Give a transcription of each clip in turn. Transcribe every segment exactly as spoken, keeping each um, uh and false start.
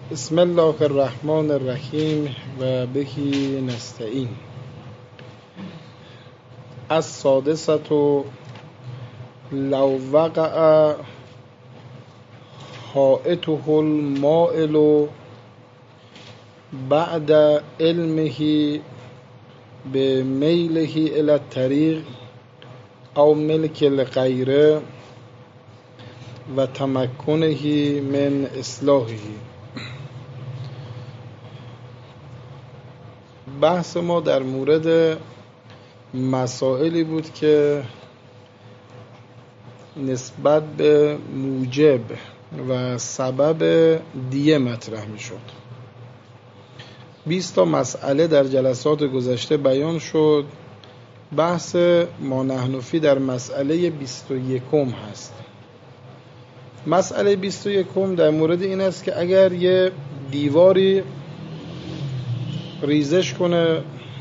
بسم الله الرحمن الرحیم و بهی نستعین. السادسة لو وقع حائطه المائل بعد علمه بمیله الى الطریق او ملک الغیر و تمکنه من اصلاحه. بحث ما در مورد مسائلی بود که نسبت به موجب و سبب دیه مطرح می شد. بیست تا مسئله در جلسات گذشته بیان شد. بحث ما نحن فی در مسئله بیست و یکم هست. مسئله بیست و یکم در مورد این است که اگر یه دیواری ریزش کنه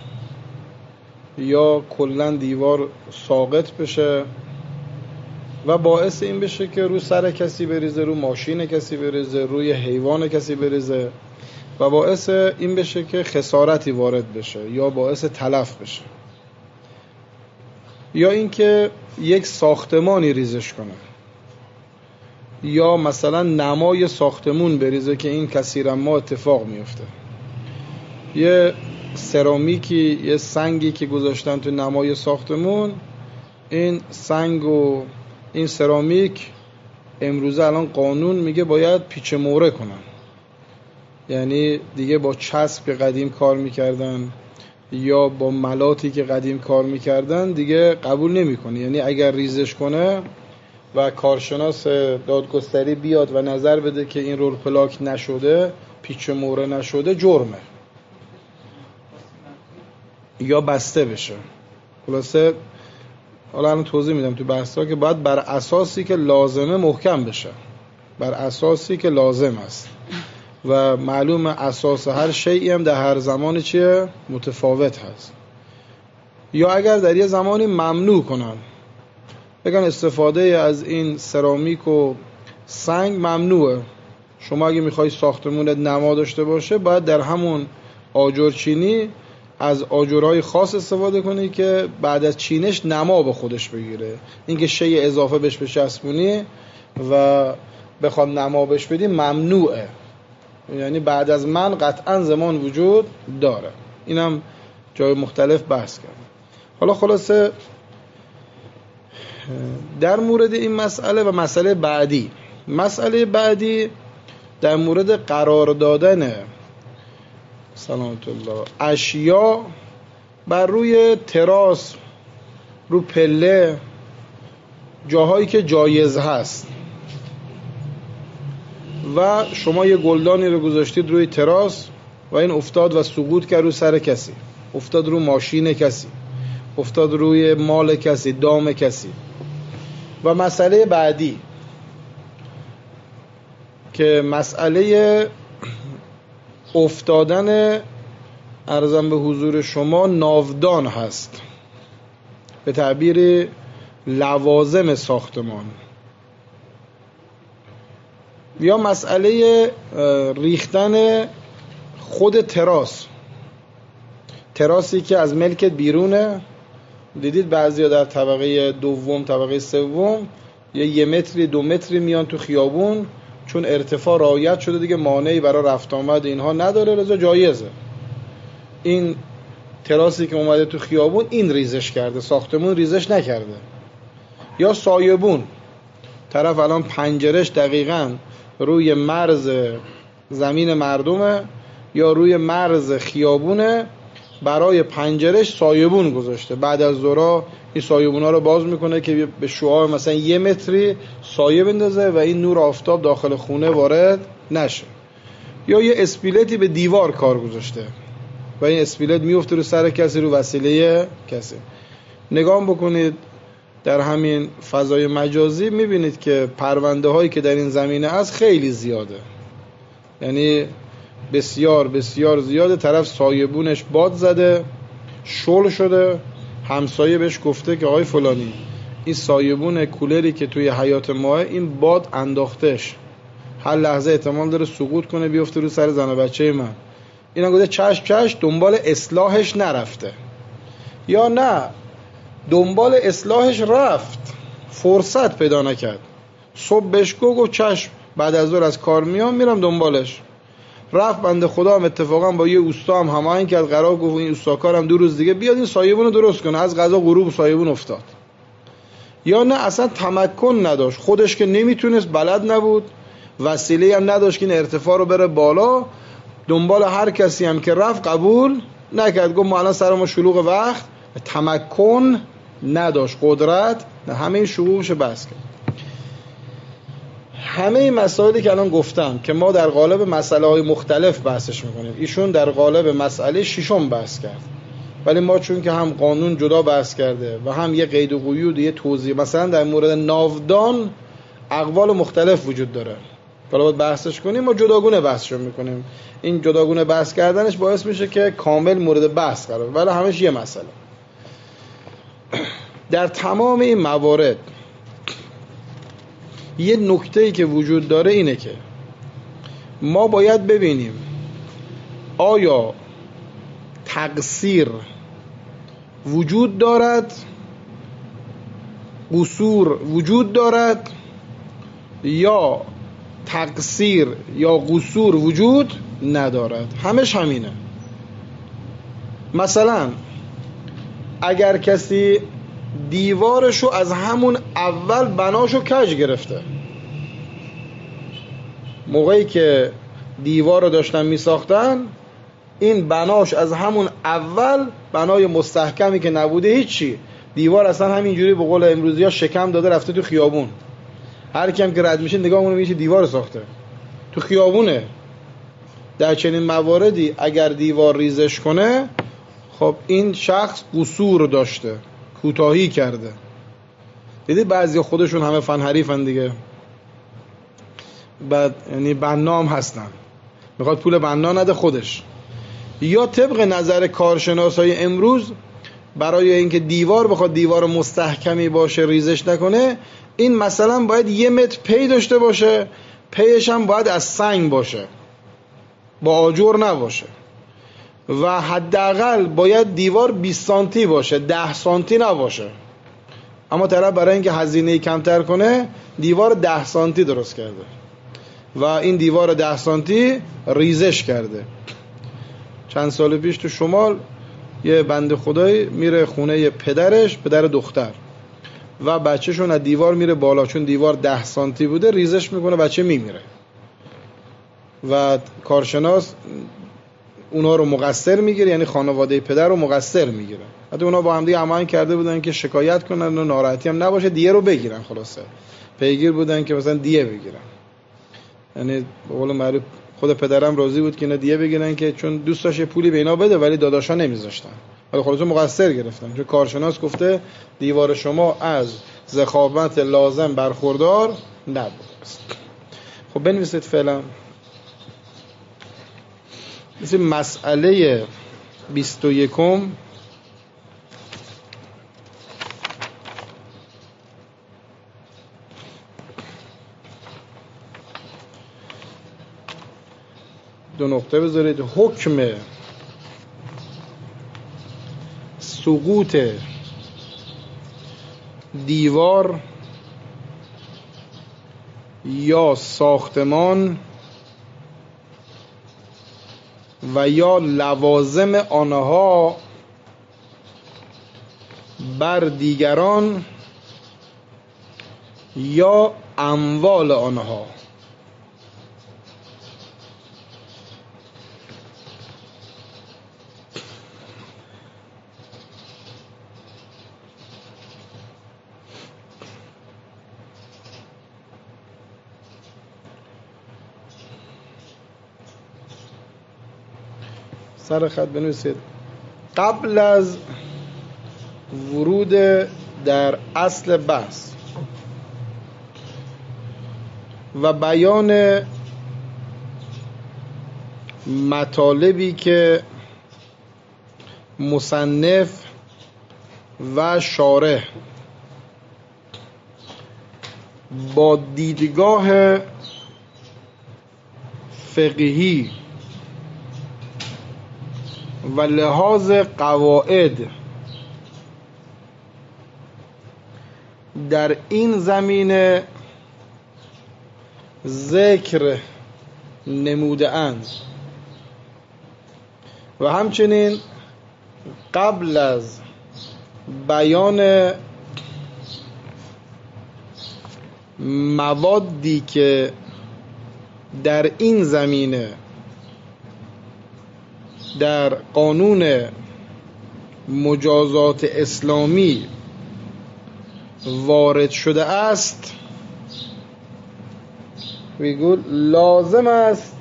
یا کلا دیوار ساقط بشه و باعث این بشه که رو سر کسی بریزه، رو ماشین کسی بریزه، روی حیوان کسی بریزه و باعث این بشه که خسارتی وارد بشه یا باعث تلف بشه، یا اینکه یک ساختمانی ریزش کنه یا مثلا نمای ساختمون بریزه که این کثیرا ما اتفاق میفته. یه سرامیکی، یه سنگی که گذاشتن تو نمای ساختمون، این سنگ و این سرامیک امروزه الان قانون میگه باید پیچ موره کنن، یعنی دیگه با چسب که قدیم کار میکردن یا با ملاتی که قدیم کار میکردن دیگه قبول نمیکنه. یعنی اگر ریزش کنه و کارشناس دادگستری بیاد و نظر بده که این رول پلاک نشده، پیچ موره نشده، جرمه یا بسته بشه. خلاصه حالا الان توضیح میدم تو بحثا که باید بر اساسی که لازمه محکم بشه، بر اساسی که لازم است و معلوم اساس هر شیئی هم در هر زمان چیه؟ متفاوت هست. یا اگر در یه زمانی ممنوع کنن، بگن استفاده از این سرامیک و سنگ ممنوعه، شما اگه میخوای ساختمونت نما داشته باشه باید در همون آجرچینی از آجرهای خاص استفاده کنی که بعد از چینش نما به خودش بگیره. اینکه شی اضافه بهش بچسبونی و بخواد نما بهش بدی ممنوعه، یعنی بعد از من قطعا زمان وجود داره. اینم جای مختلف بحث کردم. حالا خلاصه در مورد این مسئله و مسئله بعدی، مسئله بعدی در مورد قرار دادن سلامت الله اشیا بر روی تراس، رو پله، جاهایی که جایز هست و شما یه گلدانی رو گذاشتید روی تراس و این افتاد و سقوط کرد رو سر کسی، افتاد رو ماشین کسی، افتاد روی مال کسی، دام کسی. و مسئله بعدی که مسئله افتادن عرضم به حضور شما ناودان هست، به تعبیر لوازم ساختمان، یا مسئله ریختن خود تراس، تراسی که از ملکت بیرونه. دیدید بعضیا در طبقه دوم، طبقه سوم یه یه متری دو متری میان تو خیابون، چون ارتفاع رعایت شده دیگه مانعی برای رفت آمد اینها نداره، رضا جایزه. این تراسی که اومده تو خیابون این ریزش کرده، ساختمون ریزش نکرده. یا سایبون، طرف الان پنجرش دقیقاً روی مرز زمین مردمه یا روی مرز خیابونه، برای پنجرش سایبون گذاشته، بعد از ظهر این سایبونا رو باز میکنه که به شعاع مثلا یه متری سایه بندازه و این نور آفتاب داخل خونه وارد نشه. یا یه اسپیلتی به دیوار کار گذاشته و این اسپیلت میفته رو سر کسی، رو وسیله کسی. نگاه بکنید در همین فضای مجازی میبینید که پرونده هایی که در این زمینه هست خیلی زیاده، یعنی بسیار بسیار زیاده. طرف سایبونش باد زده، شل شده، همسایه بهش گفته که آقای فلانی این سایبون کولری که توی حیات ماه این باد انداختش، هر لحظه احتمال داره سقوط کنه بیفته رو سر زن و بچه من. اینا گفته چشم چشم، دنبال اصلاحش نرفته. یا نه دنبال اصلاحش رفت، فرصت پیدا نکرد. صبح بهش گفت چشم بعد از ظهر از کار میام میرم دنبالش. رفت بنده خدا هم اتفاقا با یه اوستا هم هماهنگ کرد، قرار گفت این اوستاکارم دو روز دیگه بیاد این سایبون رو درست کنه. از قضا غروب سایبون افتاد. یا نه اصلا تمکن نداشت، خودش که نمیتونست، بلد نبود، وسیله هم نداشت که این ارتفاع رو بره بالا. دنبال هر کسی هم که رفت قبول نکرد، گفت ما الان سر ما شلوغ وقت. تمکن نداشت، قدرت نه، همه این شغوبش بس کرد. همه این مسائلی که الان گفتم که ما در قالب مسئله های مختلف بحثش میکنیم، ایشون در قالب مسئله ششم بحث کرد. ولی ما چون که هم قانون جدا بحث کرده و هم یه قید و قیود، یه توضیح، مثلا در مورد ناودان اقوال مختلف وجود داره، حالا باید بحثش کنیم، ما جداگونه بحثشون میکنیم. این جداگونه بحث کردنش باعث میشه که کامل مورد بحث قرار، ولی همش یه مسئله. در تمام این موارد یه نکته‌ای که وجود داره اینه که ما باید ببینیم آیا تقصیر وجود دارد، قصور وجود دارد، یا تقصیر یا قصور وجود ندارد. همش همینه. مثلا اگر کسی دیوارشو از همون اول بناشو کج گرفته، موقعی که دیوار رو داشتن می ساختن این بناش از همون اول بنای مستحکمی که نبوده، هیچی، دیوار اصلا همینجوری به قول امروزی ها شکم داده رفته تو خیابون. هر کیم که رد میشه نگاه مونه میشه دیوار ساخته تو خیابونه. در چنین مواردی اگر دیوار ریزش کنه، خب این شخص قصور داشته، کوتاهی کرده. دیدی بعضی خودشون همه فن حریفن دیگه، بعد یعنی بنام هستن، میخواد پول بنا نده خودش. یا طبق نظر کارشناسای امروز برای اینکه دیوار بخواد دیوار مستحکمی باشه، ریزش نکنه، این مثلا باید یه متر پی داشته باشه، پیش هم باید از سنگ باشه، با آجر نباشه، و حداقل باید دیوار بیست سانتی باشه، ده سانتی نباشه. اما طرف برای اینکه هزینه کمتر کنه دیوار ده سانتی درست کرده و این دیوار ده سانتی ریزش کرده. چند سال پیش تو شمال یه بنده خدایی میره خونه پدرش، پدر دختر، و بچه‌شون از دیوار میره بالا، چون دیوار ده سانتی بوده ریزش میکنه، بچه میمیره. و کارشناس اونا رو مقصر میگیره، یعنی خانواده پدر رو مقصر میگیره. حتی اونا با هم دیگه هماهنگ کرده بودن که شکایت کنن و ناراحتی هم نباشه، دیه رو بگیرن. خلاصه پیگیر بودن که مثلا دیه بگیرن. یعنی به قول معروف خود پدرم راضی بود که اینا دیه بگیرن، که چون دوست داشت پولی به اینا بده، ولی داداشا نمیذاشتن. ولی خلاصه مقصر گرفتن، چون کارشناس گفته دیوار شما از ضخامت لازم برخوردار نبود. خب بنویسید فعلا. مثل مسئله بیست و یکم دو نقطه بذارید. حکم سقوط دیوار یا ساختمان و یا لوازم آنها بر دیگران یا اموال آنها. سر خط بنویسید. قبل از ورود در اصل بحث و بیان مطالبی که مصنف و شارح با دیدگاه فقهی و لحاظ قواعد در این زمینه ذکر نموده اند و همچنین قبل از بیان موادی که در این زمینه در قانون مجازات اسلامی وارد شده است، میگوید لازم است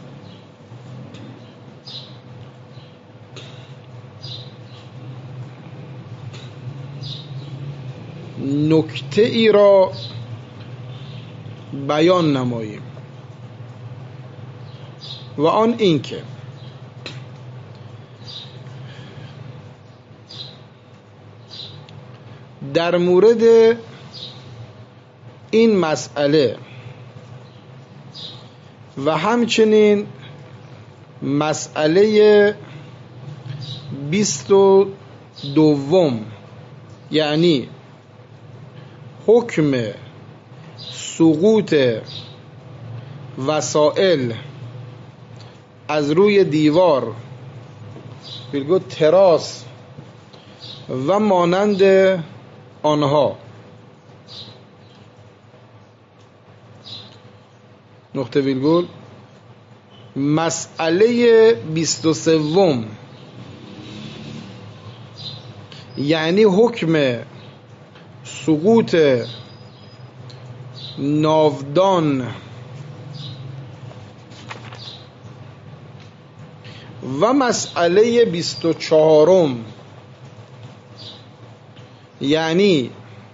نکته ای را بیان نماییم و آن این که در مورد این مسئله و همچنین مسئله بیست و دوم، یعنی حکم سقوط وسائل از روی دیوار بلگو تراس و مانند آنها، نقطه ویرگول. مسئله بیست و سوم یعنی حکم سقوط ناودان و مسئله بیست و چهارم یعنی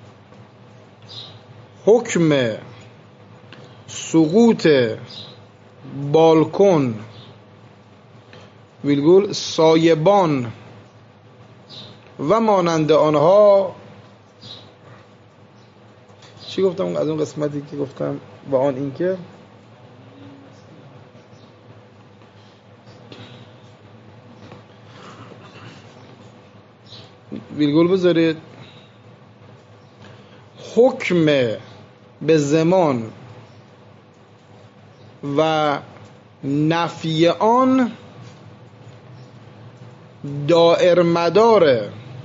حکم سقوط بالکن ویلگول سایبان و مانند آنها. چی گفتم از اون قسمتی که گفتم و آن این که ویلگول بذارید حکم به زمان و نفی آن دائر مدار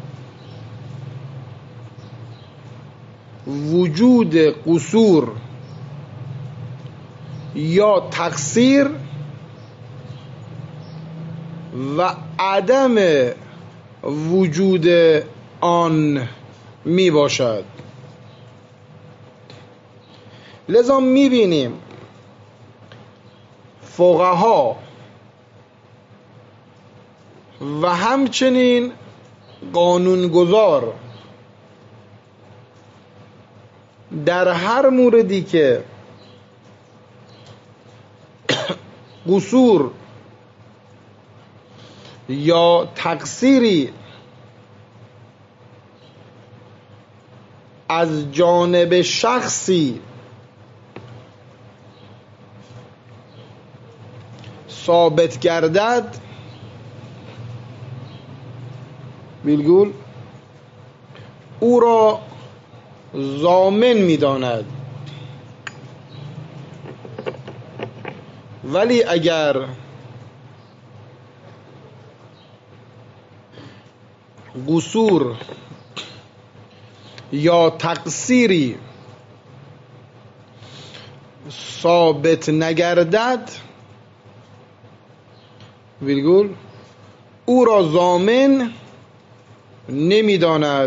وجود قصور یا تقصیر و عدم وجود آن می باشد. لذا می بینیم فقها و همچنین قانونگذار در هر موردی که قصور یا تقصیری از جانب شخصی ثابت گردد بیلگول او را ضامن می‌داند، ولی اگر قصور یا تقصیری ثابت نگردد ویلگول او را ضامن نمی‌داند.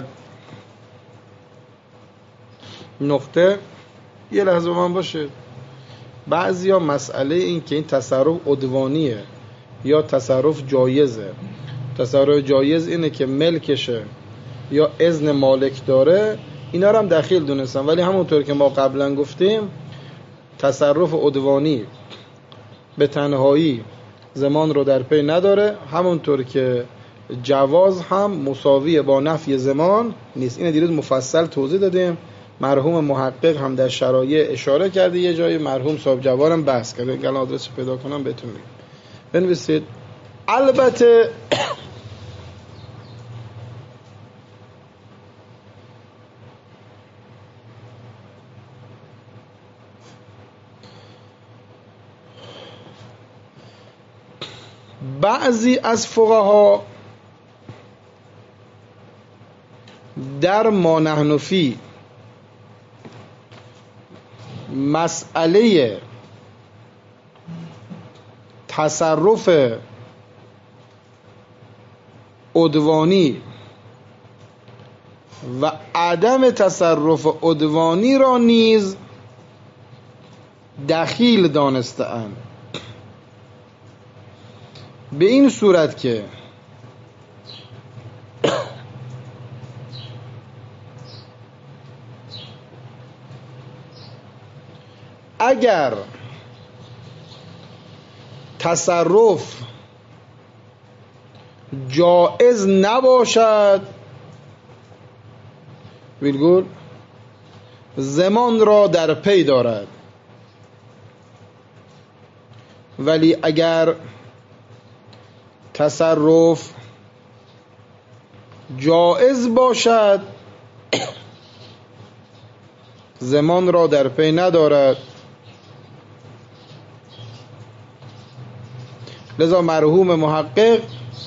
نقطه یه لحظه من باشه. بعضی ها مسئله این که این تصرف عدوانیه یا تصرف جایزه. تصرف جایز اینه که ملکشه یا اذن مالک داره، اینا رو هم دخیل دونستن، ولی همونطور که ما قبلا گفتیم تصرف عدوانی به تنهایی زمان رو در پی نداره، همونطور که جواز هم مساوی با نفی زمان نیست. این دیروز مفصل توضیح دادیم مرحوم محقق هم در شرایع اشاره کرده، یه جایی مرحوم صاحب جوار هم بحث کرده. اگر آدرس پیدا کنم بهتون میگم. بنویسید. البته بعضی از فقها در ما نحن فی مسئله تصرف عدوانی و عدم تصرف عدوانی را نیز دخیل دانسته‌اند، به این صورت که اگر تصرف جائز نباشد ویرگول زمان را در پی دارد، ولی اگر تصرف جائز باشد زمان را در پی ندارد. لذا مرحوم محقق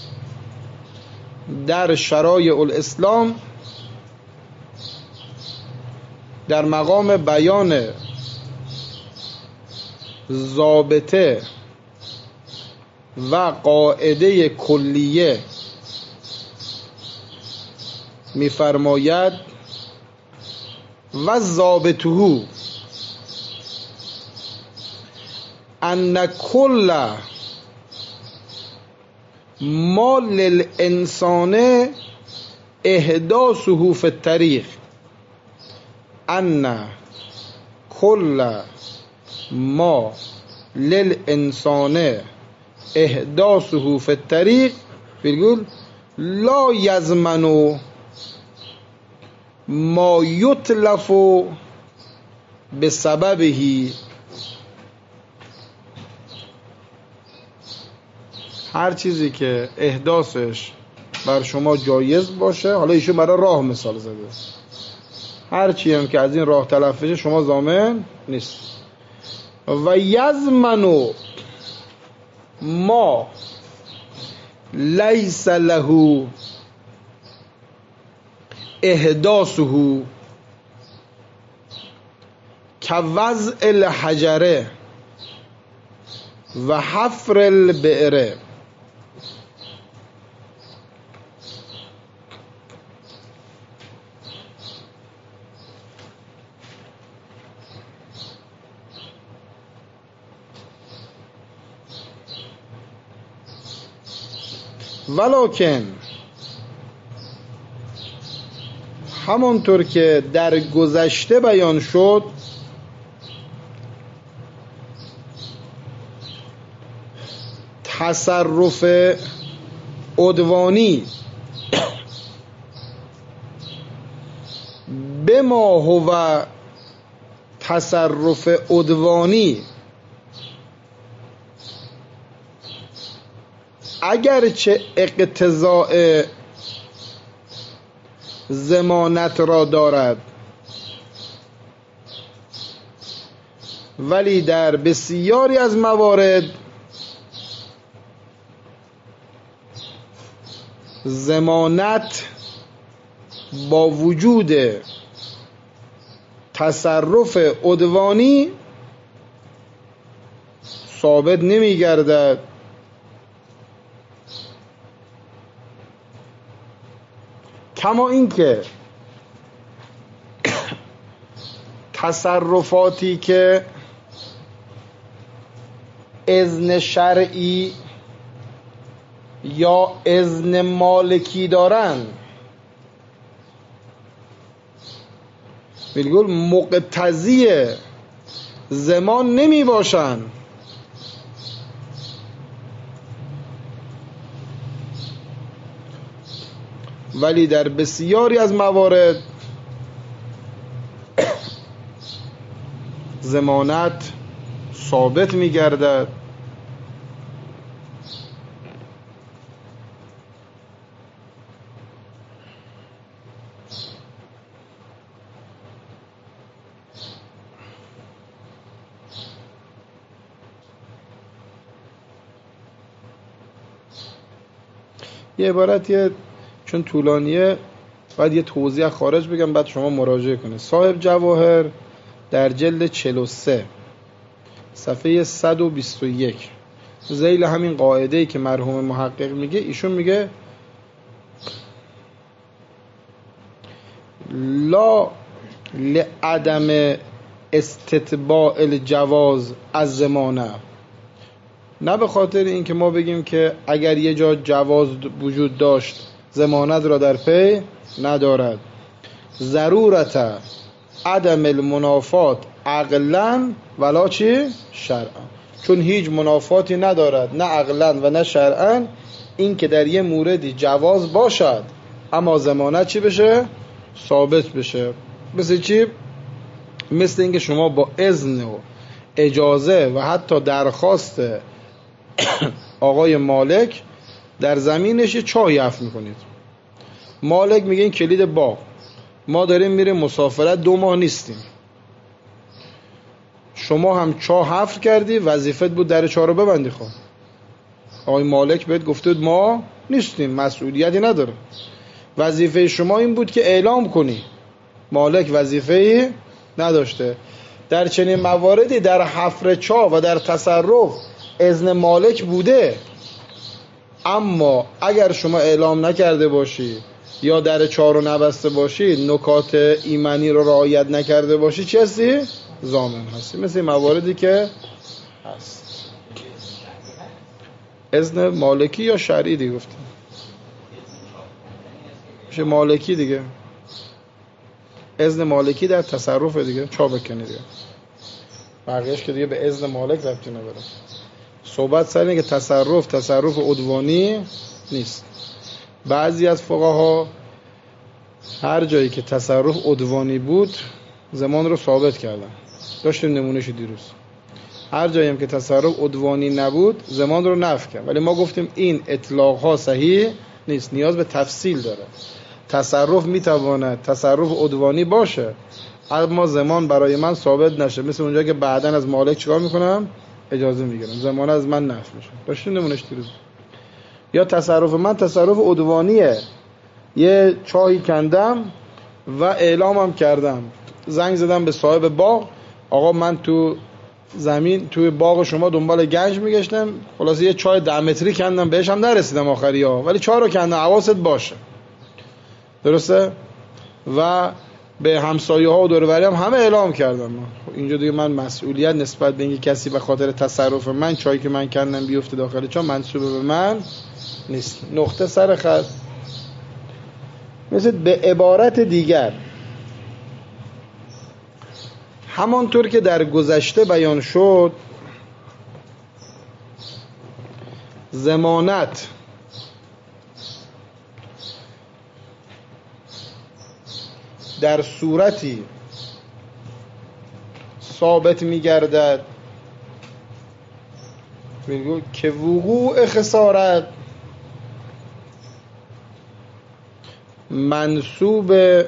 در شرایع الاسلام در مقام بیان ضابطه و قاعده کلیه می‌فرماید و ضابطه ان کل ما للانسان احداثه فی الطریق، ان کل ما للانسان احداثه فی الطریق بگول لا یضمن ما یتلف بسببه. هر چیزی که احداثش بر شما جایز باشه، حالا ایشون برای راه مثال زده، هر چی هم که از این راه تلف بشه شما ضامن نیست. و یضمن ما لیس له احداثه كوضع الحجر و حفر البئر. ولکن همانطور که در گذشته بیان شد تصرف عدوانی بما هو تصرف عدوانی اگرچه اقتضاء ضمانت را دارد، ولی در بسیاری از موارد ضمانت با وجود تصرف عدوانی ثابت نمی گردد. کما اینکه تصرفاتی که اذن شرعی یا اذن مالکی دارند بالکل مقتضی زمان نمی باشند، ولی در بسیاری از موارد ضمانت ثابت می‌گردد. یه عبارتیه چون طولانیه باید یه توضیح خارج بگم بعد شما مراجعه کنید. صاحب جواهر در جلد چهل و سه صفحه صد و بیست و یک ذیل همین قاعده‌ای که مرحوم محقق میگه، ایشون میگه لا لعدم استتباع الجواز از ضمانه، نه به خاطر این که ما بگیم که اگر یه جا جواز وجود داشت ضمانت را در پی ندارد. ضرورت عدم المنافات عقلا ولا چی؟ شرعا، چون هیچ منافاتی ندارد نه عقلا و نه شرعا این که در یه موردی جواز باشد اما ضمانت چی بشه؟ ثابت بشه. مثل چی؟ مثل اینکه شما با اذن و اجازه و حتی درخواست آقای مالک در زمینش یه چاه حفر میکنید. مالک میگه این کلید باغ، ما داریم میریم مسافرت، دو ماه نیستیم، شما هم چاه حفر کردی، وظیفت بود در چاه رو ببندی. خب آقای مالک بهت گفته بود ما نیستیم، مسئولیتی نداره، وظیفه شما این بود که اعلام کنی. مالک وظیفه‌ای نداشته. در چنین مواردی در حفر چاه و در تصرف اذن مالک بوده، اما اگر شما اعلام نکرده باشی یا در چاه رو نبسته باشی، نکات ایمنی رو رعایت نکرده باشی، چی هستی؟ ضامن هستی. مثل این مواردی که هست. اذن مالکی یا شرعی دیگه گفتیم میشه مالکی دیگه. اذن مالکی در تصرف دیگه، چا بکنی دیگه، بقیهش که دیگه به اذن مالک ربطی نداره. صحبت سر اینه که تصرف تصرف عدوانی نیست. بعضی از فقها هر جایی که تصرف عدوانی بود زمان رو ثابت کردن، داشتیم نمونهش دیروز. هر جایی هم که تصرف عدوانی نبود زمان رو نفی کردن. ولی ما گفتیم این اطلاق ها صحیح نیست، نیاز به تفصیل داره. تصرف میتواند تصرف عدوانی باشه اما زمان برای من ثابت نشه، مثل اونجا که بعدن از مالک چیکار میکنم؟ اجازه میگیرم، زمان از من نفی میشه. داشتیم نمونهش دیروز. یا تصرف من تصرف عدوانیه، یه چاهی کندم و اعلامم کردم، زنگ زدم به صاحب باغ، آقا من تو زمین توی باغ شما دنبال گنج میگشتم، خلاصه یه چاه ده متری کندم، بهش هم نرسیدم آخری ها، ولی چاه رو کندم، حواست باشه. درسته؟ و به همسایه ها و دور و بری هم همه اعلام کردم. اینجا دیگه من مسئولیت نسبت به اینکه کسی به خاطر تصرف من چایی که من کندم بیفته داخل چاه منسوب به من نیست. نقطه سر خط. مثل به عبارت دیگر، همانطور که در گذشته بیان شد، ضمانت در صورتی ثابت می‌گردد که وقوع خسارت منسوب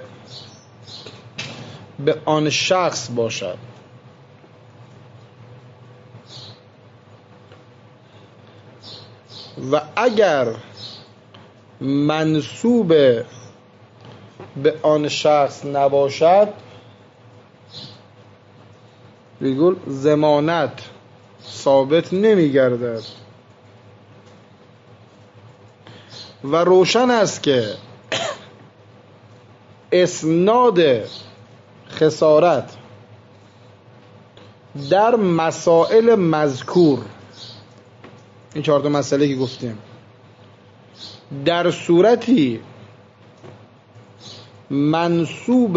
به آن شخص باشد و اگر منسوب به آن شخص نباشد بگول ضمانت ثابت نمی گردد. و روشن است که اسناد خسارت در مسائل مذکور، این چهار تا مسئله که گفتیم، در صورتی منسوب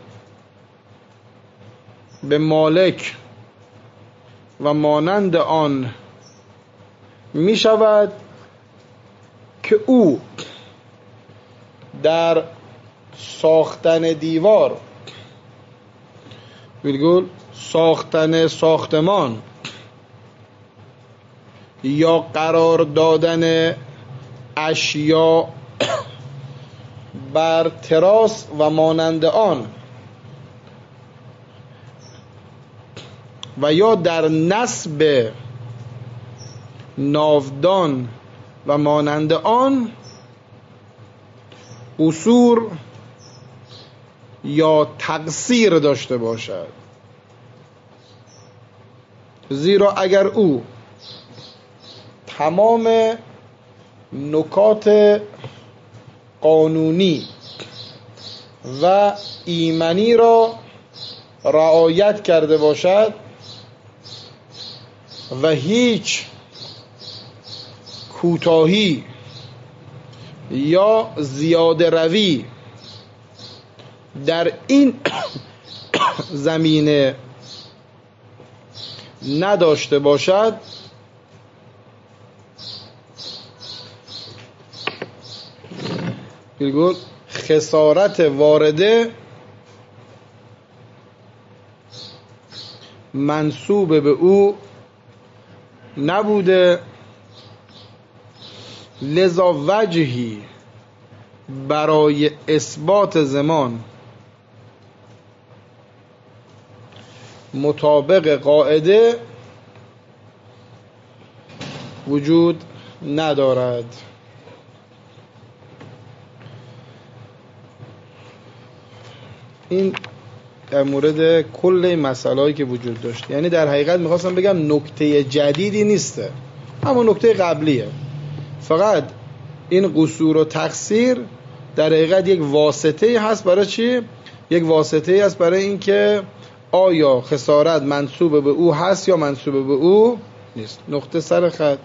به مالک و مانند آن می شود که او در ساختن دیوار بلگل ساختن ساختمان یا قرار دادن اشیا بر تراس و مانند آن و یا در نصب ناودان و مانند آن قصور یا تقصیر داشته باشد، زیرا اگر او تمام نکات قانونی و ایمنی را رعایت کرده باشد و هیچ کوتاهی یا زیاده روی در این زمینه نداشته باشد، بگو خسارت وارده منسوب به او نبوده، لذا وجهی برای اثبات ضمان مطابق قاعده وجود ندارد. این در مورد کل این مسائلی که وجود داشت. یعنی در حقیقت میخواستم بگم نکته جدیدی نیسته، اما نکته قبلیه. فقط این قصور و تقصیر در حقیقت یک واسطه هست برای چی؟ یک واسطه هست برای این که آیا خسارت منسوب به او هست یا منسوب به او نیست. نقطه سر خط.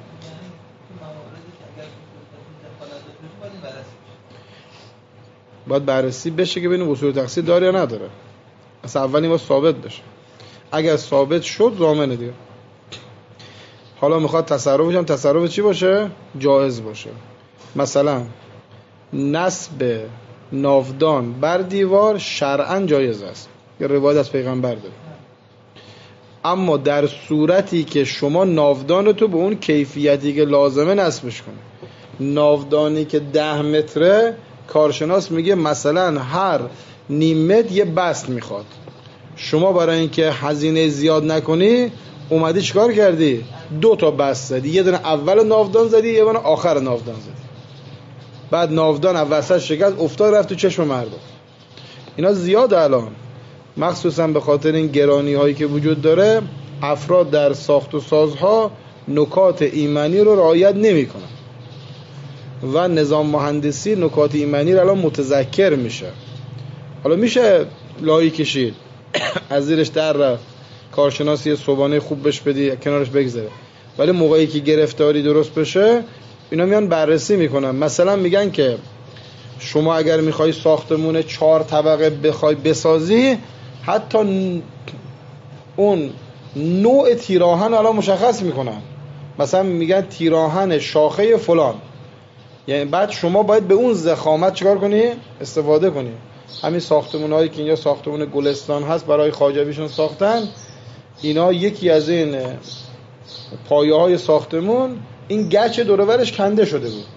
باید بررسی بشه که ببینیم قصور و تقصیر داره یا نداره. اصلا اولی ما ثابت بشه. اگر ثابت شد ضامنه دیگه. حالا میخواد تصرفش هم تصرف چی باشه؟ جایز باشه. مثلا نصب ناودان بر دیوار شرعاً جایز است، یه روایت از پیغمبر داره. اما در صورتی که شما ناودان تو به اون کیفیتی که لازمه نصبش کنی، ناودانی که ده متره، کارشناس میگه مثلا هر نیم متر یه بست میخواد. شما برای اینکه هزینه زیاد نکنی اومدی چیکار کردی؟ دو تا بست زدی، یه دونه اول ناودان زدی، یه دونه آخر ناودان زدی. بعد ناودان وسط شکست افتاد رفت تو چشم مردم. اینا زیاد الان، مخصوصا به خاطر این گرانی هایی که وجود داره، افراد در ساخت و سازها نکات ایمنی رو رعایت نمی کنن و نظام مهندسی نکات ایمنی رو الان متذکر میشه. حالا میشه لایی کشید از زیرش در رفت، کارشناسی صبحانه خوب بهش بدی کنارش بگذره، ولی موقعی که گرفتاری درست بشه اینا میان بررسی میکنن. مثلا میگن که شما اگر میخوای ساختمون چهار طبقه بخوای بسازی، حتی اون نوع تیراهن الان مشخص میکنن. مثلا میگن تیراهن شاخه فلان، یعنی بعد شما باید به اون ضخامت چیکار کنی؟ استفاده کنی. همین ساختمون هایی که اینجا ساختمون گلستان هست برای خواجویشون ساختن، اینا یکی از این پایه های ساختمون این گچ دور و برش کنده شده بود.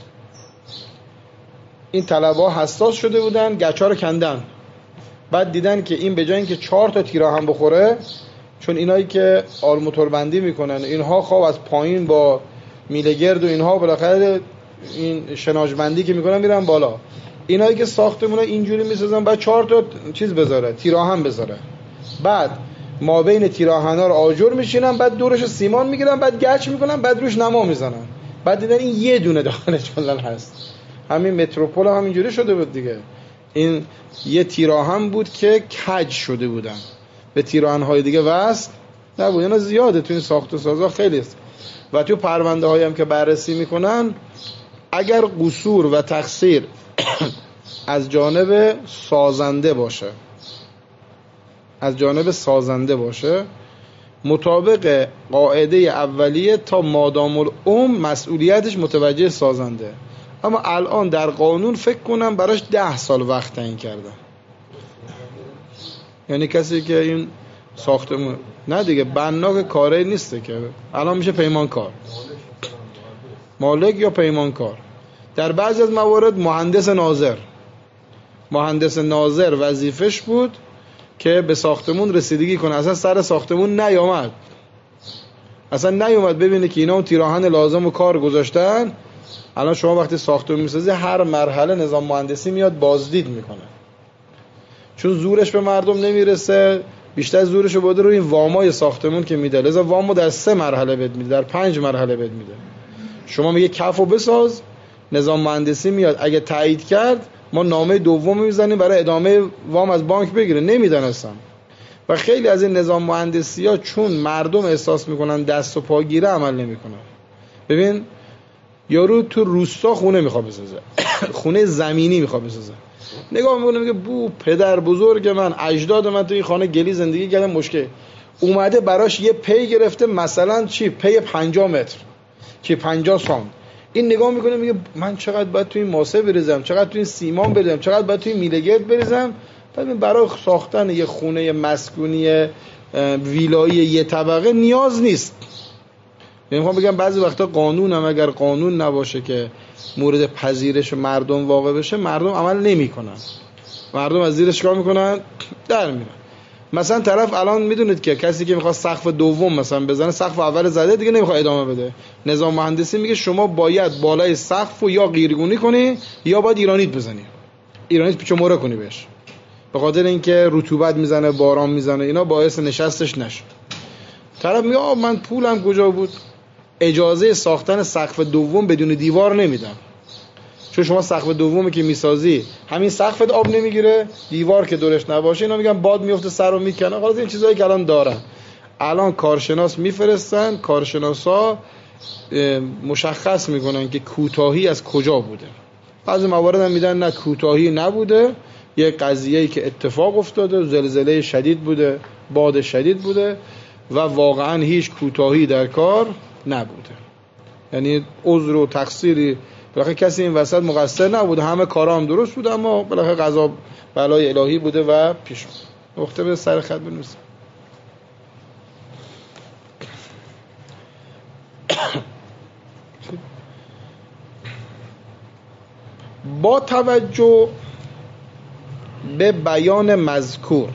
این طلبه ها حساس شده بودن، گچ ها رو کندن. بعد دیدن که این به جای اینکه چهار تا تیراهن بخوره، چون اینایی که آرماتور بندی میکنن اینها خواب از پایین با میله گرد و اینها بالاخره این شناج بندی که میکنن میرن بالا، اینایی که ساختمون اینجوری میسازن بعد چهار تا چیز بذاره، تیراهن بذاره. بعد ما بین تیراهن‌ها رو آجر میشینن، بعد دورش سیمان میگیرن، بعد گچ میکنن، بعد روش نما میزنن. بعد دیدن این یه دونه داخلش کلا هست. همین متروپول هم اینجوری شده بود دیگه. این یه تیراهن بود که کج شده بودن، به تیراهن‌های دیگه وصل نبود. اینا زیاده تو این ساخت و سازا خیلی است. و تو پرونده هایی هم که بررسی میکنن، اگر قصور و تقصیر از جانب سازنده باشه از جانب سازنده باشه مطابق قاعده اولیه تا مادام العمر مسئولیتش متوجه سازنده. اما الان در قانون فکر کنم براش ده سال وقت تعیین کردن. یعنی کسی که این ساختمون نه دیگه، بنا که کاری نیسته که الان میشه پیمانکار، مالک یا پیمانکار. در بعضی از موارد مهندس ناظر. مهندس ناظر وظیفش بود که به ساختمون رسیدگی کنه، اصلا سر ساختمون نیامد، اصلا نیومد ببینه که اینا اون تیراهن لازم و کار گذاشتن. الان شما وقتی ساختمون میسازی هر مرحله نظام مهندسی میاد بازدید میکنه، چون زورش به مردم نمیرسه، بیشتر زورش رو بوده روی این وامای ساختمون که میده، لذا وامو در سه مرحله بد میده، در پنج مرحله بد میده. شما میگه کفو بساز، نظام مهندسی میاد اگه تایید کرد ما نامه دوم میزنیم برای ادامه وام از بانک بگیره، نمیدن اصلا. و خیلی از این نظام مهندسی ها چون مردم احساس میکنن دست و پا گیره عمل نمیکنن. ببین یارو تو روستا خونه میخواد بسازه خونه زمینی میخواد بسازه، نگاه میکنه میگه بو پدر بزرگ من اجداد من تو این خانه گلی زندگی کردن، مشکل اومده براش یه پی گرفته مثلا چی پی پنجاه متر که پنجاه سانت. این نگاه میکنه میگه من چقدر باید تو این ماسه بریزم، چقدر تو این سیمان بریزم، چقدر باید تو این میلگرد بریزم. بعد برای ساختن یه خونه مسکونی ویلایی یه طبقه نیاز نیست. میخوام بگم بعضی وقتا قانون هم اگر قانون نباشه که مورد پذیرش مردم واقع بشه، مردم عمل نمیکنن، مردم از زیرش کار میکنن در میرن. مثلا طرف الان میدونید که کسی که میخواد سقف دوم مثلا بزنه، سقف اول زده دیگه نمیخواد ادامه بده، نظام مهندسی میگه شما باید بالای سقف رو یا قیرگونی کنی یا باید ایرانیت بزنی، ایرانیت پیچ کنی بهش، به خاطر اینکه رطوبت میزنه، باران میزنه، اینا باعث نشستش نشه. طرف میگه آ من پولم کجا بود، اجازه ساختن سقف دوم بدون دیوار نمیدم، چون شما سقف دومی که میسازی همین سقفت آب نمیگیره، دیوار که دورش نباشه اینا میگن باد میفته سر رو میکنه. خلاص این چیزایی که الان دارن، الان کارشناس میفرستن، کارشناسا مشخص میکنن که کوتاهی از کجا بوده. بعضی موارد هم میدن نه کوتاهی نبوده، یه قضیه‌ای که اتفاق افتاده، زلزله شدید بوده، باد شدید بوده و واقعا هیچ کوتاهی در کار نبوده، یعنی عذر و تقصیری بالاخره کسی این وسط مقصر نبوده، همه کارا هم درست بوده، اما بالاخره قضا بلای الهی بوده و پیش اومده. نقطه به سر خط بنویسید. با توجه به بیان مذکور،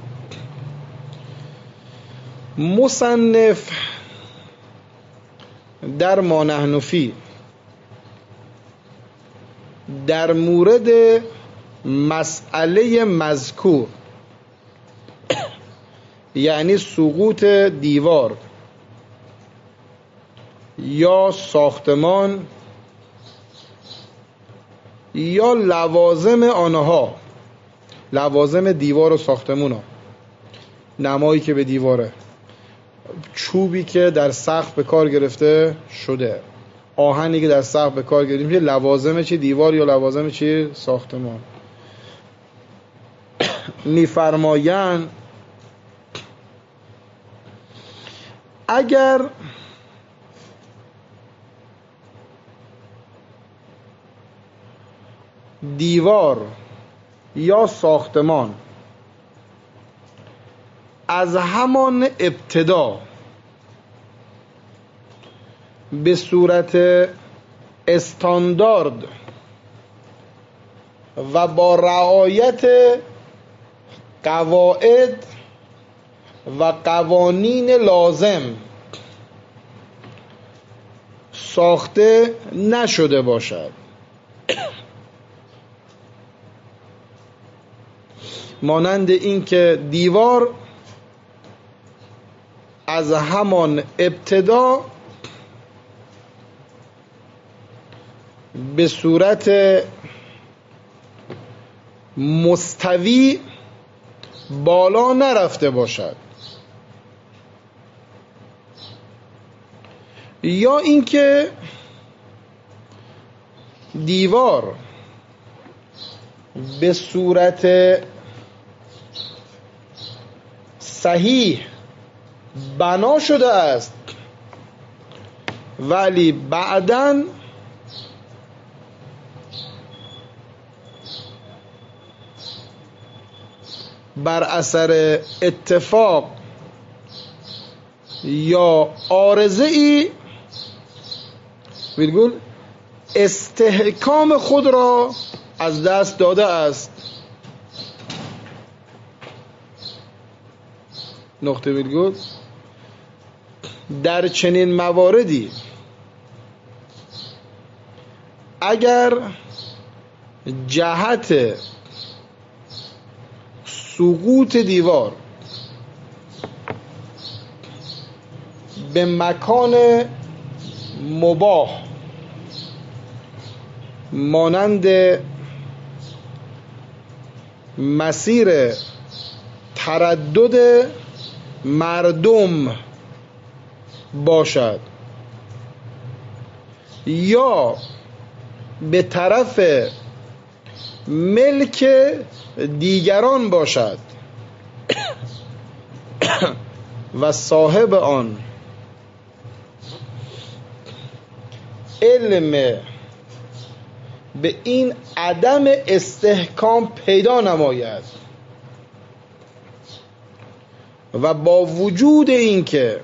مصنف در ما نحن فیه در مورد مسئله مذکور یعنی سقوط دیوار یا ساختمان یا لوازم آنها، لوازم دیوار و ساختمون ها، نمایی که به دیواره، چوبی که در سقف به کار گرفته شده، آهنی که در سقف به کار گرفته میشه، لوازم چی دیوار یا لوازم چی ساختمان. میفرمایند اگر دیوار یا ساختمان از همان ابتدا به صورت استاندارد و با رعایت قواعد و قوانین لازم ساخته نشده باشد، مانند این که دیوار از همان ابتدا به صورت مستوی بالا نرفته باشد، یا اینکه دیوار به صورت صحیح بنا شده است ولی بعداً بر اثر اتفاق یا عارضه ای ویرگول استحکام خود را از دست داده است. نقطه ویرگول. در چنین مواردی اگر جهت سقوط دیوار به مکان مباح مانند مسیر تردد مردم باشد یا به طرف ملک دیگران باشد و صاحب آن علم به این عدم استحکام پیدا نماید و با وجود اینکه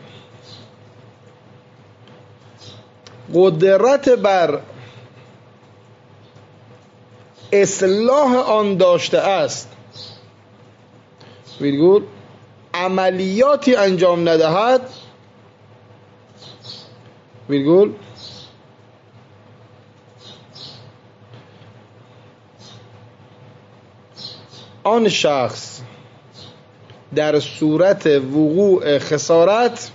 قدرت بر اصلاح آن داشته است ویرگول عملیاتی انجام ندهد ویرگول آن شخص در صورت وقوع خسارت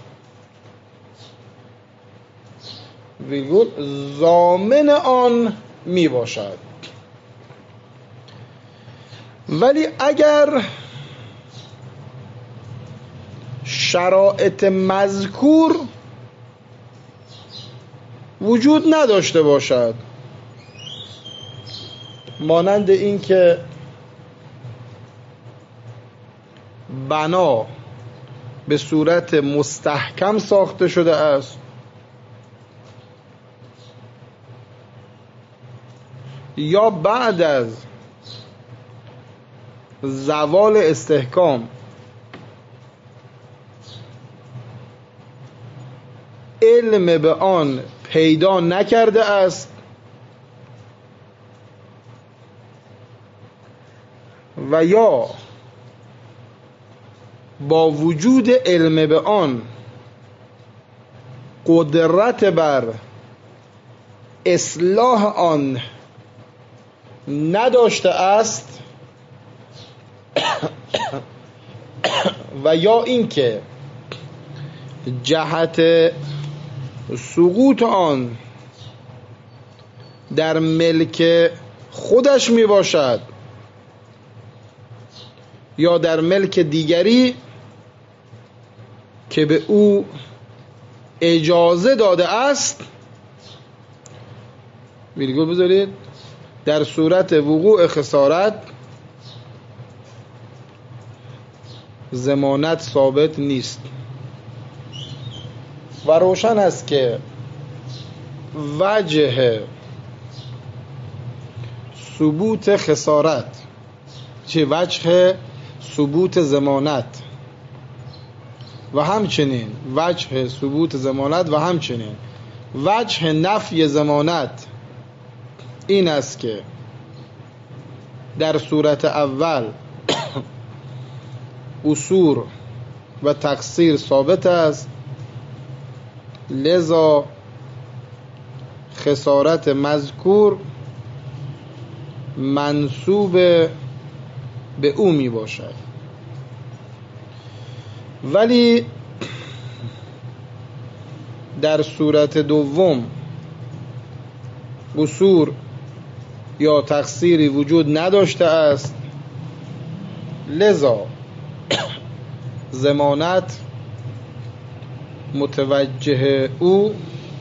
ویرگول ضامن آن می باشد. ولی اگر شرایط مذکور وجود نداشته باشد، مانند این که بنا به صورت مستحکم ساخته شده است یا بعد از زوال استحکام علم به آن پیدا نکرده است و یا با وجود علم به آن قدرت بر اصلاح آن نداشته است و یا اینکه جهت سقوط آن در ملک خودش می باشد یا در ملک دیگری که به او اجازه داده است، ویرگول بذارید، در صورت وقوع خسارت ضمانت ثابت نیست و روشن است که وجه ثبوت خسارت چه وجه ثبوت ضمانت و همچنین وجه ثبوت ضمانت و همچنین وجه نفی ضمانت این است که در صورت اول قصور و تقصیر ثابت است، لذا خسارت مذکور منسوب به او می باشد. ولی در صورت دوم قصور یا تقصیری وجود نداشته است، لذا ضمانت متوجه او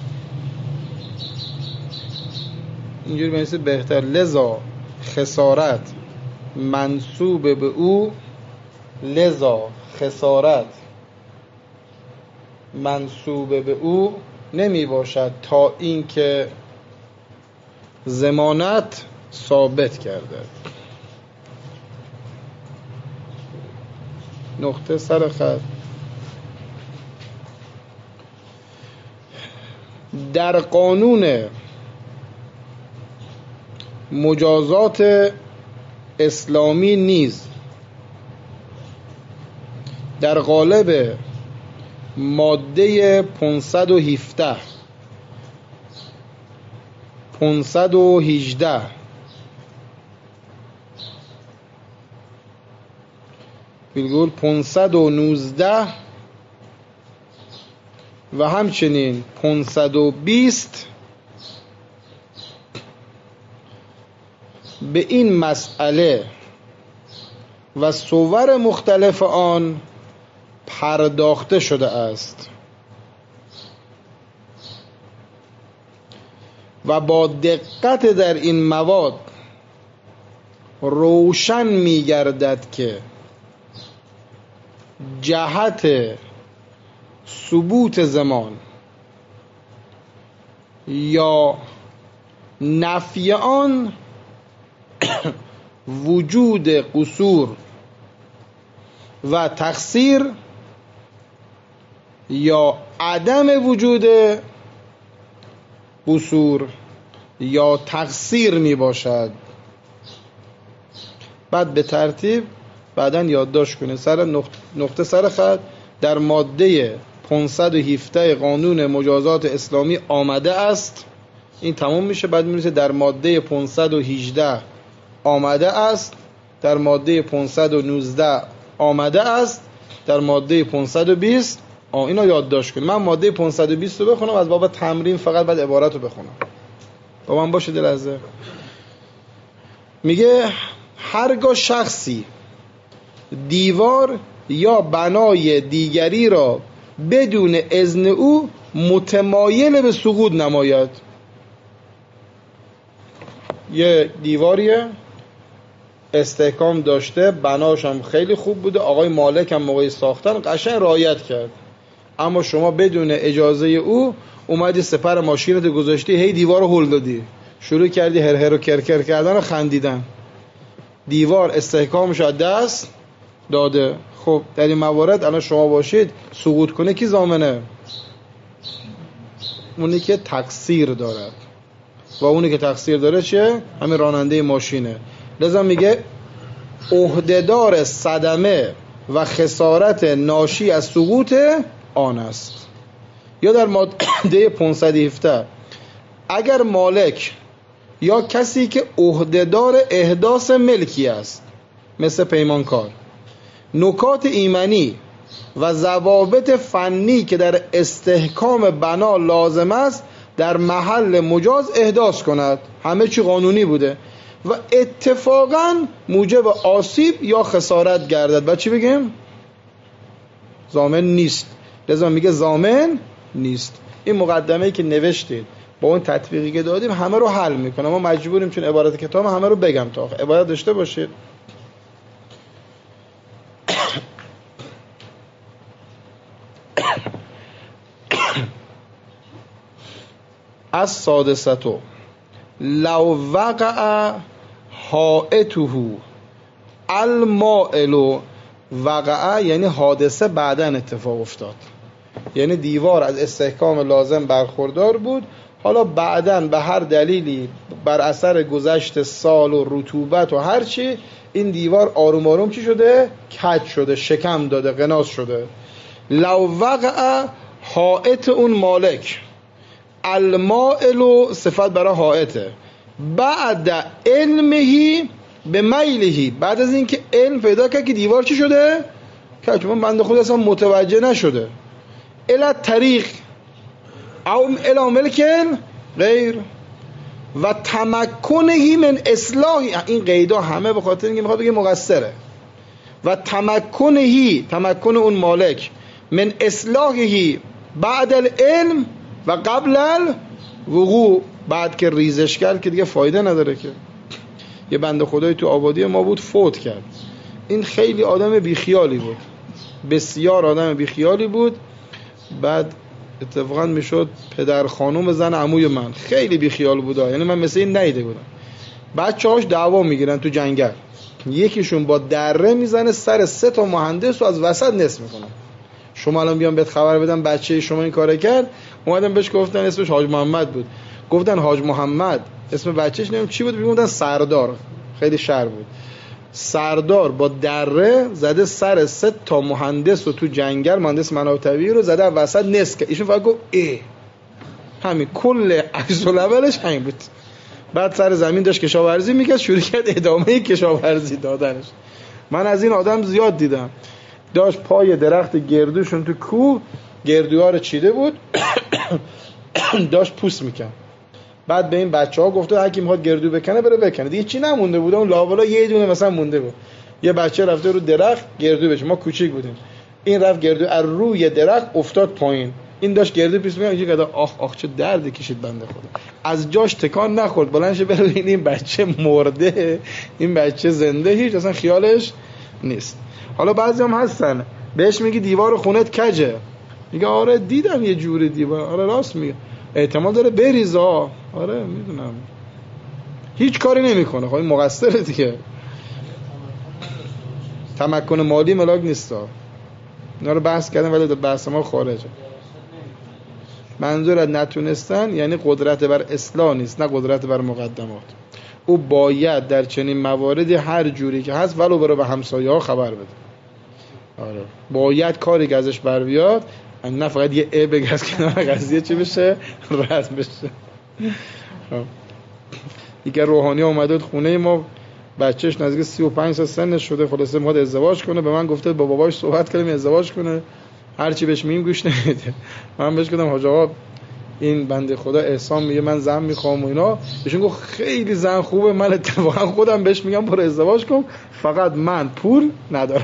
اینجوری بنویسه بهتر، لذا خسارت منسوب به او، لذا خسارت منسوب به او نمی باشد تا اینکه ضمانت ثابت کرده. نقطه سر خط. در قانون مجازات اسلامی نیز در قالب ماده پانصد و هفده پانصد و هجده ویرگول پانصد و نوزده و همچنین پانصد و بیست به این مسئله و صور مختلف آن پرداخته شده است و با دقت در این مواد روشن می گردد که جهت ثبوت زمان یا نفی آن وجود قصور و تقصیر یا عدم وجود قصور یا تقصیر می باشد. بعد به ترتیب بعداً یادداشت کنید سر نقطه سر خط در ماده پانصد و هفده قانون مجازات اسلامی آمده است. این تمام میشه. بعد میرسه در ماده پانصد و هجده آمده است، در ماده پانصد و نوزده آمده است، در ماده پانصد و بیست آه اینا یادداشت کنید. من ماده پانصد و بیست رو بخونم از باب تمرین، فقط بعد عبارت رو بخونم. با من باشه لحظه. میگه هرگاه شخصی دیوار یا بنای دیگری را بدون اذن او متمایل به سقوط نماید. یه دیواریه استحکام داشته، بناش هم خیلی خوب بوده، آقای مالک هم موقعی ساختن قشنگ رعایت کرد، اما شما بدون اجازه او اومدی سپر ماشینت گذاشتی، هی دیوار رو هل دادی، شروع کردی هر هر و کرکر کردن و خندیدن، دیوار استحکامش از دست داده. خب در این موارد الان شما باشید سقوط کنه کی ضامنه؟ اونی که تقصیر دارد. و اونی که تقصیر داره چیه؟ همین راننده ماشینه. لذا میگه عهدهدار صدمه و خسارت ناشی از سقوط آن است. یا در ماده پانصد و هفده اگر مالک یا کسی که عهدهدار احداث ملکی است مثل پیمانکار نکات ایمنی و ضوابط فنی که در استحکام بنا لازم است در محل مجاز احداث کند، همه چی قانونی بوده و اتفاقا موجب آسیب یا خسارت گردد، و چی بگیم؟ ضامن نیست. لذا میگه ضامن نیست. این مقدمه‌ای که نوشتید با اون تطبیقی که دادیم همه رو حل میکنه. ما مجبوریم چون عبارت کتاب همه رو بگم تا عبارت داشته باشید. از سادستو لو وقع حائطه المائل، وقع یعنی حادثه بعدن اتفاق افتاد، یعنی دیوار از استحکام لازم برخوردار بود، حالا بعدن به هر دلیلی بر اثر گذشت سال و رطوبت و هر چی این دیوار آروم آروم چی شده؟ کج شده، شکم داده، قناس شده. لو وقع حائط اون مالک المائل صفت برای حائطه بعد علمهی به میلهی، بعد از اینکه علم پیدا کرد که دیوار چی شده؟ که من بنده خود اصلا متوجه نشده. الی طریق او الی ملکن غیر و تمکنهی من اصلاحی، این قیدا همه به خاطر اینکه میخواد بگه مقصره. و تمکنهی، تمکن اون مالک، من اصلاحی بعد العلم و قبل الوقوع، بعد که ریزش کرد که دیگه فایده نداره. که یه بنده خدایی تو آبادی ما بود فوت کرد. این خیلی آدم بیخیالی بود، بسیار آدم بیخیالی بود. بعد اتفاقا میشد پدر خانوم زن عموی من، خیلی بیخیال بود، یعنی من مثل این نیده بودم. بچه‌هاش دعوا میگیرن تو جنگل، یکیشون با دره میزنه سر سه تا مهندس و از وسط نصف میکنه. شما الان بیان بهت خبر بدم بچه شما این کارو کرد، اومدن بهش گفتن اسمش حاج محمد بود، گفتن حاج محمد اسم بچهش نمیدونم چی بود، میگفتن سردار، خیلی شر بود. سردار با دره زده سر سه تا مهندس و تو جنگل مهندس منابع طبیعی رو زده وسط نسک. ایشون فقط گفت ای، همین کل عکس العملش همین بود. بعد سر زمین داشت کشاورزی میکرد، شروع کرد ادامه کشاورزی دادنش. من از این آدم زیاد دیدم، داشت پای درخت گردوشون تو کوه گردوها رو چیده بود داشت پوست میکرد. بعد به این بچه ها گفته هر کی میخواد گردو بکنه بره بکنه. دیگه چی نمونده بود، اون لاوالا یه دونه مثلا مونده بود. یه بچه رفته رو درخت گردو بشه، ما کوچیک بودیم، این رفت گردو از روی درخت افتاد پایین، این داشت گردو پیش میاد، اینجوری گفت آخ آخ چه دردی کشید بنده خدا. از جاش تکان نخورد، بلند شه بره ببین این بچه مرده این بچه زنده، هیچ اصلا خیالش نیست. حالا بعضی هم هستن بهش میگی دیوار خونت کجه، میگه آره دیدم یه جوری دیوار، آره راست میگه، احتمال داره بریزا، آره میدونم، هیچ کاری نمیکنه. خب این مقصره دیگه، تمکن مالی ملاک نیستا. اینا رو بحث کردن ولی بحث ما خارجه. منظور از نتونستن یعنی قدرت بر اصلاح نیست، نه قدرت بر مقدمات. او باید در چنین مواردی هر جوری که هست ولو برای به همسایه ها خبر بده. آره باید کاری که ازش بر بیاد، نه فقط یه ای بگه از کنار قضیه چی بشه رد بشه. دیگه روحانی اومده خونه ما، بچهش نزدیک سی و پنج سال سنش شده، خلاصه میخواد ازدواج کنه، به من گفته با باباش صحبت کنیم ازدواج کنه، هر چی بهش میگم گوش نمیده. من بهش گفتم حاج آقا این بنده خدا احسان میگه من زن میخوام و اینا، بهشون گفت خیلی زن خوبه، من اتفاقا خودم بهش میگم برو ازدواج کن، فقط من پول ندارم.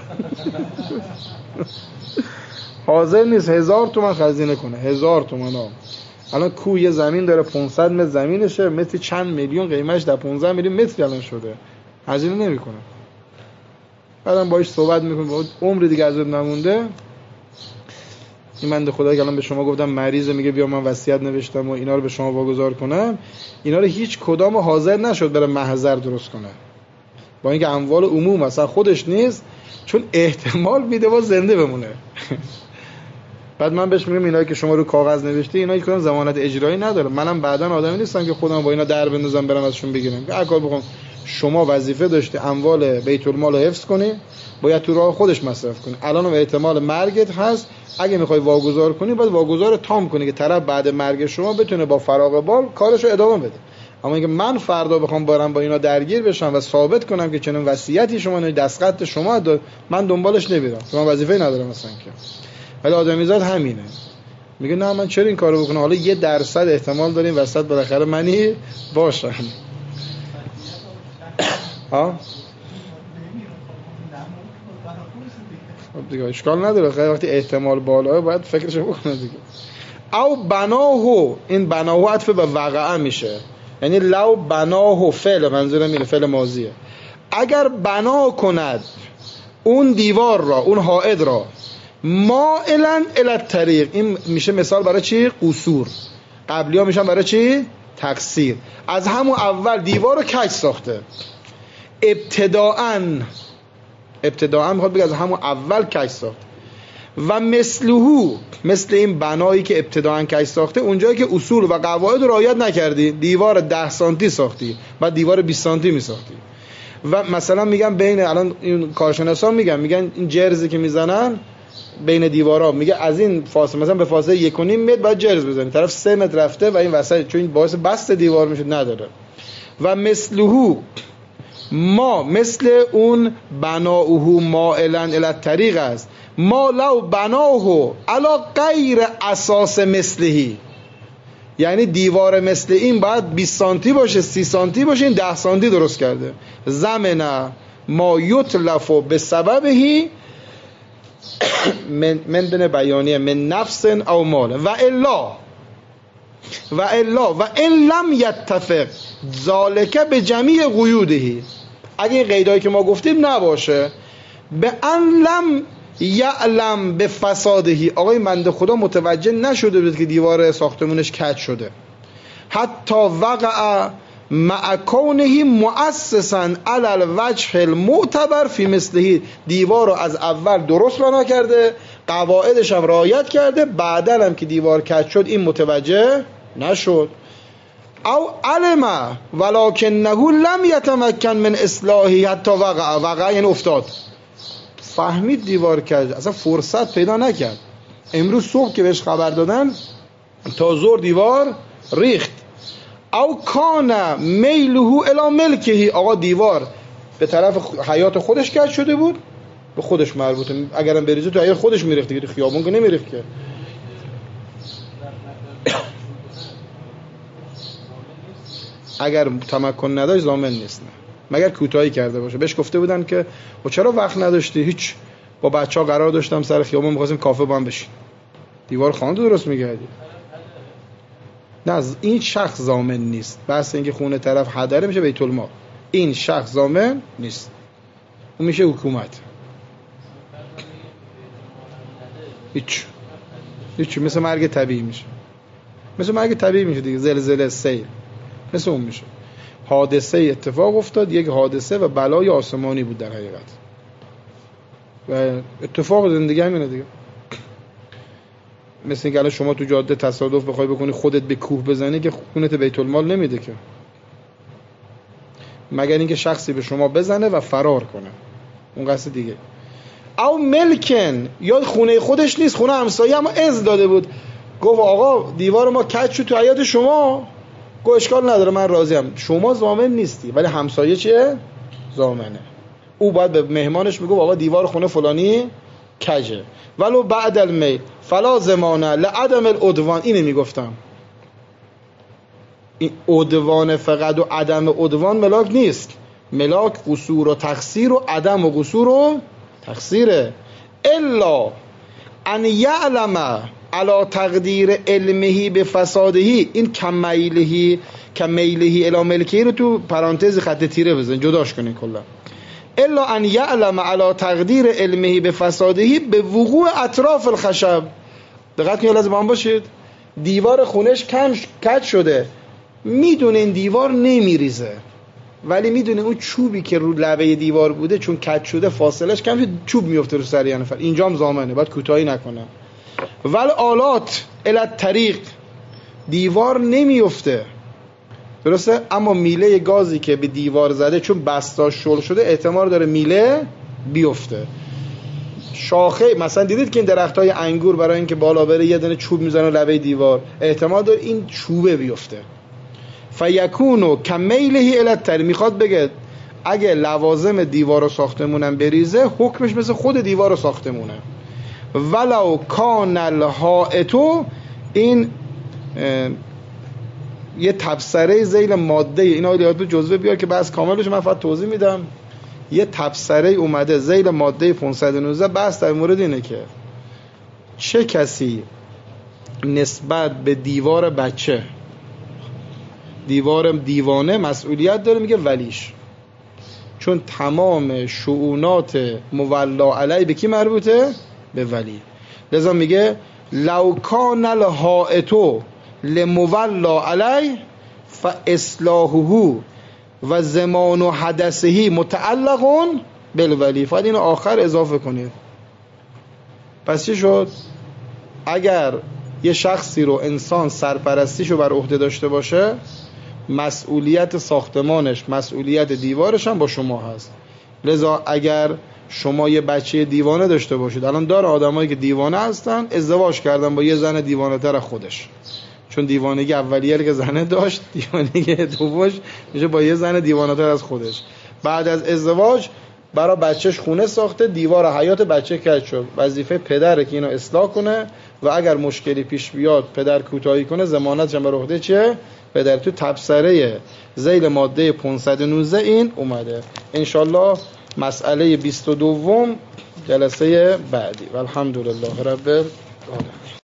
حاضر نیست هزار تومن خزینه کنه، هزار تومن ها. الان کو یه زمین داره پانصد متر زمینشه، متر چند میلیون قیمتش، در پانزده میلیون متر الان شده، هزینه نمیکنه. بعدم باهاش صحبت میکنه، عمر دیگه ازت نمونده. این بنده خدایی که الان به شما گفتم مریضه، میگه بیا من وصیت نوشتم و اینا رو به شما واگذار کنم، اینا رو هیچ کدام حاضر نشد بره محضر درست کنه، با اینکه اموال عموم اصلا خودش نیست، چون احتمال میده با زنده بمونه. بعد من بهش میگم اینایی که شما رو کاغذ نوشته اینا هیچ کدام ضمانت اجرایی نداره، منم بعداً آدمی نیستم که خودم با اینا در بندازم برم ازشون بگیرم. هر کار بخوام، شما وظیفه داشتی اموال بیت المال رو حفظ کنی، باید تو راه خودش مصرف کنی. الانم احتمال مرگت هست، اگه میخوای واگذار کنی باید واگذار تام کنی که طرف بعد مرگ شما بتونه با فراغ بال کارشو ادامه بده. اما اینکه من فردا بخوام برم با اینا درگیر بشم و ثابت کنم که چنین وصیتی شما نه دستخط شما داد، من دنبالش نمیرم، من وظیفه ندارم مثلا که. ولی آدمیزاد همینه، میگه نه من چرا این کارو بکنم، حالا یه درصد احتمال داریم وسط بالاخره منی باشم. ها دیگه اشکال نداره، خیلی وقتی احتمال بالاه باید فکرشو بکنه دیگه. او بناهو، این بناهو عطف به وقعه میشه، یعنی لو بناهو فعل، منظورم اینه فعل ماضیه، اگر بنا کند اون دیوار را، اون حائط را، مائلا الی الطریق، این میشه مثال برای چی؟ قصور. قبلی ها میشن برای چی؟ تقصیر. از همون اول دیوار رو کج ساخته، ابتداءً ابتداءً میخواد بگه از همون اول کج ساخته. و مثلهو، مثل این بنایی که ابتداءً کج ساخته، اونجایی که اصول و قواعد رو رعایت نکردی، دیوار ده سانتی ساختی بعد دیوار بیست سانتی میساختی. و مثلا میگن بین، الان این کارشناسان میگن میگن این جرزی که میزنن بین دیوارا، میگه از این فاصله مثلا به فاصله یک و نیم متر باید جرز بزنی، طرف سه متر رفته و این وسط، چون این باعث بست دیوار میشه نداره. و مثلهو، ما مثل اون بناؤه مائلا الی الطریق است، ما لو بناؤه علی غیر اساس مثلهی، یعنی دیوار مثل این باید بیست سانتی باشه، سی سانتی باشه، این ده سانتی درست کرده. زمنا ما یتلف به سببهی من من بن بیانیه من نفس او مال و الا و الا و ان لم یتفق ذالک به جمیع قیودهی، اگه این قیدایی که ما گفتیم نباشه، به ان لم یعلم به فسادهی، آقای بنده خدا متوجه نشده بود که دیوار ساختمونش کج شده، حتی وقع مع کونه مؤسسا علی الوجه المعتبر فی مثله، دیوار رو از اول درست بنا کرده، قواعدش هم رعایت کرده، بعدن هم که دیوار کج شد این متوجه نشد. او علم ولکنه لم یتمکن من اصلاحی حتی وقع، وقع یعنی افتاد، فهمید دیوار کج، اصلا فرصت پیدا نکرد. امروز صبح که بهش خبر دادن تا ظهر دیوار ریخت. او کان میله الی ملکه، آقا دیوار به طرف حیات خودش کج شده بود، به خودش مربوطه، اگرم بریزه تو حیات خودش میریخت دیگه، خیابون که نمیریخت که. اگر تمکن نداشت ضامن نیست، نه مگر کوتاهی کرده باشه. بهش گفته بودن که و چرا وقت نداشتی؟ هیچ، با بچه‌ها قرار داشتم سر خیابون می‌خواستیم کافه با هم بشین، دیوار خانه درست می‌کردی. نه این شخص ضامن نیست، بس اینکه خونه طرف هدر میشه بیت المال، این شخص ضامن نیست، اون میشه حکومت. هیچ هیچ مثل مرگ طبیعی میشه، مثل مرگ طبیعی میشه دیگه، زلزله، سیل، مثل اون میشه. حادثه اتفاق افتاد، یک حادثه و بلای آسمانی بود در حقیقت، و اتفاق زندگی همینه دیگه. مثل اینکه الان شما تو جاده تصادف بخوای بکنی خودت به کوه بزنی که خونت بیت المال نمیده که، مگر اینکه شخصی به شما بزنه و فرار کنه، اون قصد دیگه. او ملکن، یا خونه خودش نیست، خونه همسایه، اما اذن داده بود، گفت آقا دیوار ما کج شد تو حیاط شما، گفت اشکال نداره من راضیم، شما ضامن نیستی ولی همسایه چیه؟ ضامنه. او باید به مهمانش میگه آقا دیوار خونه فلانی کجه، ولو بعد المیل فلا ضمانه لعدم العدوان. اینه میگفتم، این عدوان فقط و عدم عدوان ملاک نیست، ملاک قصور و تقصیر و عدم و قصور و تقصیره. الا ان یعلم علا تقدیر علمهی به فسادهی، این کمیلهی کمیلهی الی ملکی رو تو پرانتز خط تیره بزن، جداش کنین کلا. الا ان یعلم علا تقدیر علمهی به فسادهی به وقوع اطراف الخشب. دقت کنید لازم هم باشید، دیوار خونش کم کج شده، میدونه این دیوار نمیریزه، ولی میدونه اون چوبی که رو لبه دیوار بوده چون کج شده فاصلش کم شده، چوب میفته رو سر یه نفر، اینجا هم ضامنه، باید کوتاهی نکنه. ول آلات الی الطریق، دیوار نمیفته درسته، اما میله گازی که به دیوار زده چون بستاش شل شده احتمال داره میله بیفته. شاخه مثلا دیدید که این درختای انگور برای اینکه بالا بره یه دونه چوب میزنه لبه دیوار، احتمال داره این چوبه بیفته. فیکونو کمیله الی الطریق، میخواد بگه اگه لوازم دیوار و ساختمونم بریزه حکمش مثل خود دیوار و ساختمونه. ولو کان الحائطو، این یه تبصره ذیل ماده، این آیات به جزوه بیار که بحث کامل بشه، من فقط توضیح میدم. یه تبصره اومده ذیل ماده پانصد و نوزده، بحث در مورد اینه که چه کسی نسبت به دیوار بچه، دیوار دیوانه مسئولیت داره، میگه ولیش، چون تمام شؤونات مولا علی به کی مربوطه؟ به ولی. لذا میگه لو کان الحائطو لمولا علی فاصلاحه و زمان و حدثه متعلق بالولی. فقط اینو آخر اضافه کنید. پس چی شد؟ اگر یه شخصی رو انسان سرپرستیشو بر عهده داشته باشه، مسئولیت ساختمانش، مسئولیت دیوارش هم با شما هست. لذا اگر شما یه بچه دیوانه داشته باشید، الان داره آدمایی که دیوانه هستن ازدواج کردن با یه زن دیوانه تر خودش، چون دیوانگی اولیه که زنه داشت، دیوانگی دومش میشه با یه زن دیوانه تر از خودش. بعد از ازدواج برای بچهش خونه ساخته، دیوار حیات بچه کج شد، وظیفه پدره که اینو اصلاح کنه و اگر مشکلی پیش بیاد پدر کوتاهی کنه، ضمانتش بر عهده چه؟ پدر. تو تبصره ذیل ماده پانصد و نوزده این اومده. انشالله مسئله بیست و دو جلسه بعدی. والحمدلله رب العالمین.